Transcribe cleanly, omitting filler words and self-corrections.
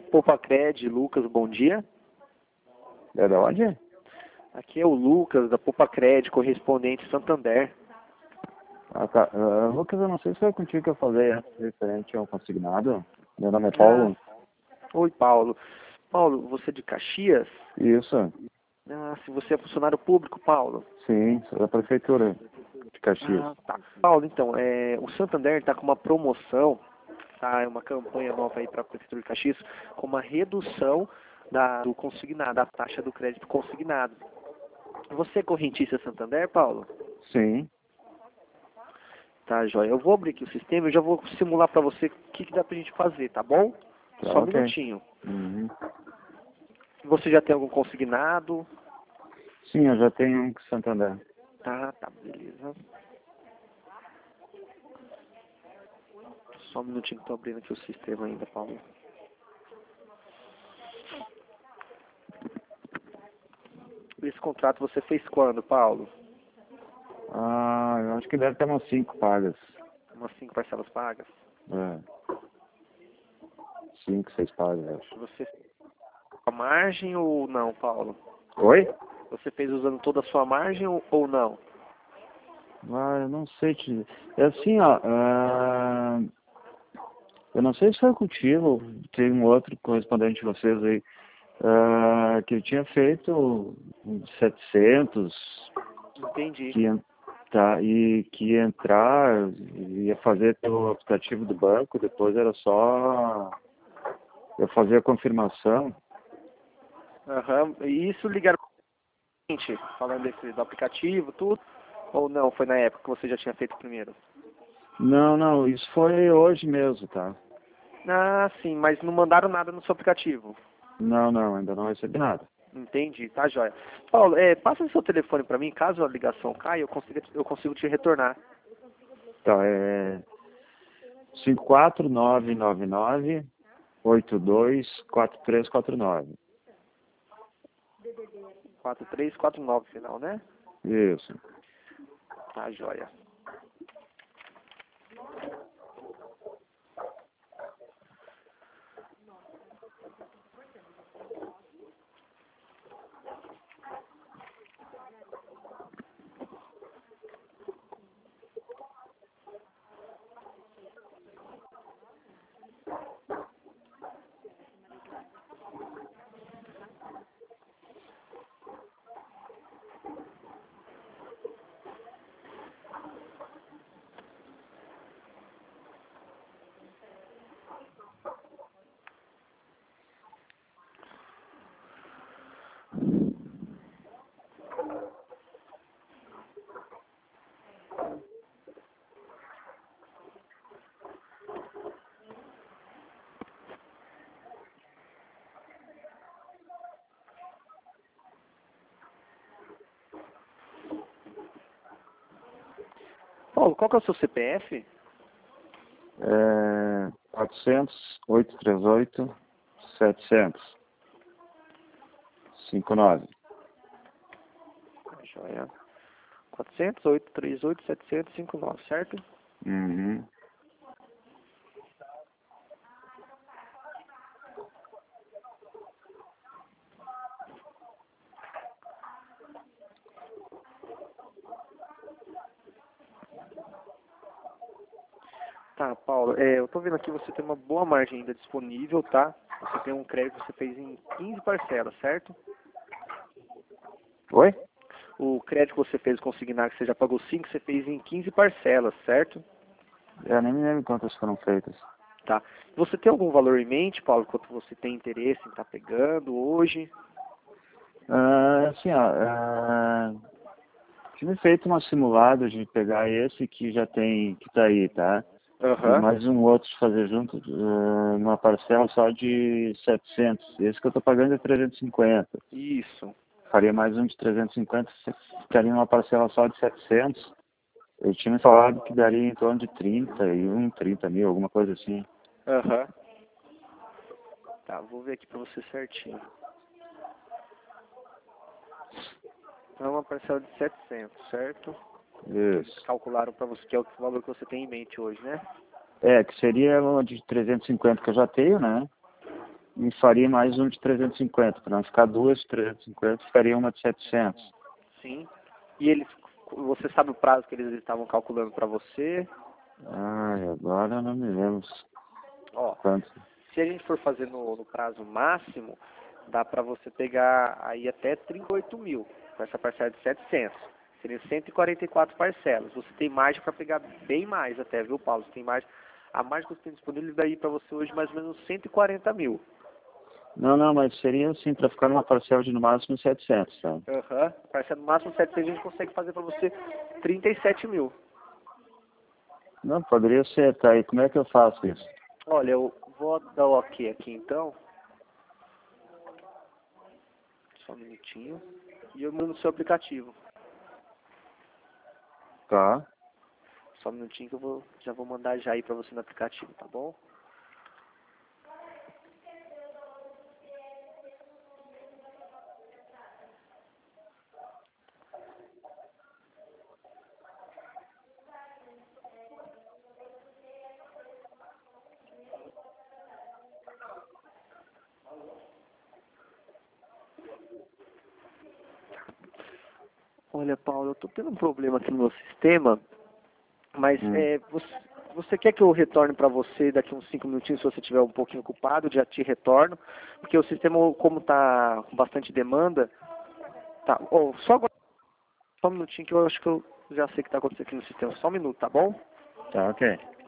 Popacred, Lucas, bom dia. É da onde? Aqui é o Lucas, da Popacred, correspondente Santander. Ah, tá. Lucas, eu não sei se foi contigo que eu falei antes, referente ao consignado. Meu nome é Paulo. Oi, Paulo. Paulo, você é de Caxias? Isso. Se você é funcionário público, Paulo. Sim, sou da prefeitura de Caxias. Tá. Paulo, então, o Santander está com uma promoção, tá? É uma campanha nova aí para a prefeitura de Caxias, com uma redução do consignado, da taxa do crédito consignado. Você é correntista Santander, Paulo? Sim. Tá, joia. Eu vou abrir aqui o sistema e já vou simular para você o que dá pra gente fazer, tá bom? Tá, Só um ok. minutinho. Uhum. Você já tem algum consignado? Sim, eu já tenho um com Santander. Tá, beleza. Só um minutinho que tô abrindo aqui o sistema ainda, Paulo. Esse contrato você fez quando, Paulo? Eu acho que deve ter umas 5 pagas. Umas 5 parcelas pagas? 5, 6 pagas, eu acho. Você fez a margem ou não, Paulo? Oi? Você fez usando toda a sua margem ou não? Eu não sei te dizer. É assim, ó. Eu não sei se foi contigo, tem um outro correspondente de vocês aí, que eu tinha feito 700, Entendi. e que ia entrar, ia fazer pelo aplicativo do banco, depois era só eu fazer a confirmação. Aham. E isso ligaram pra gente, falando do aplicativo, tudo? Ou não? Foi na época que você já tinha feito primeiro? Não, isso foi hoje mesmo, tá? Sim, mas não mandaram nada no seu aplicativo. Não, ainda não recebi nada. Entendi, tá joia. Paulo, passa o seu telefone para mim, caso a ligação caia, eu consigo te retornar. Tá, é 54999-824349. 4349 final, né? Isso. Tá joia. Paulo, qual que é o seu CPF? 400-838-700-59. Tá joia. 400-838-759, certo? Uhum. Tá, Paulo, eu tô vendo aqui você tem uma boa margem ainda disponível, tá? Você tem um crédito que você fez em 15 parcelas, certo? Oi? O crédito que você fez consignar, que você já pagou 5, você fez em 15 parcelas, certo? Eu nem me lembro quantas foram feitas. Tá. Você tem algum valor em mente, Paulo, quanto você tem interesse em estar pegando hoje? Assim, tive feito uma simulada de pegar esse que já tem, que tá aí, tá? E Aham. mais um outro de fazer junto, numa parcela só de 700. Esse que eu tô pagando é 350. Isso. Faria mais um de 350, ficaria numa parcela só de 700. Eu tinha me falado que daria em torno de 30 mil, alguma coisa assim. Aham. Tá, vou ver aqui pra você certinho. É uma parcela de 700, certo? Eles Isso. calcularam pra você, que é o valor que você tem em mente hoje, né? Que seria uma de 350 que eu já tenho, né? me faria mais um de 350. Para não ficar duas de 350, ficaria uma de 700. Sim. E eles, você sabe o prazo que eles estavam calculando para você? Ai, agora eu não me lembro Ó, quanto. se a gente for fazer no prazo máximo, dá para você pegar aí até 38 mil, com essa parcela de 700. Seriam 144 parcelas. Você tem margem para pegar bem mais até, viu, Paulo? Você tem margem. A margem que você tem disponível daí para você hoje mais ou menos 140 mil. Não, mas seria assim, para ficar numa parcela de no máximo 700, tá? Aham. Parcela no máximo 700 a gente consegue fazer para você 37 mil. Não, poderia ser, tá? E como é que eu faço isso? Olha, eu vou dar o ok aqui então. Só um minutinho. E eu mando no seu aplicativo. Tá. Só um minutinho que eu já vou mandar já aí pra você no aplicativo, tá bom? Olha, Paulo, eu tô tendo um problema aqui no meu sistema, mas você quer que eu retorne para você daqui uns 5 minutinhos, se você estiver um pouquinho ocupado, já te retorno, porque o sistema, como tá com bastante demanda, tá, só agora, só um minutinho que eu acho que eu já sei o que tá acontecendo aqui no sistema, só um minuto, tá bom? Tá, ok.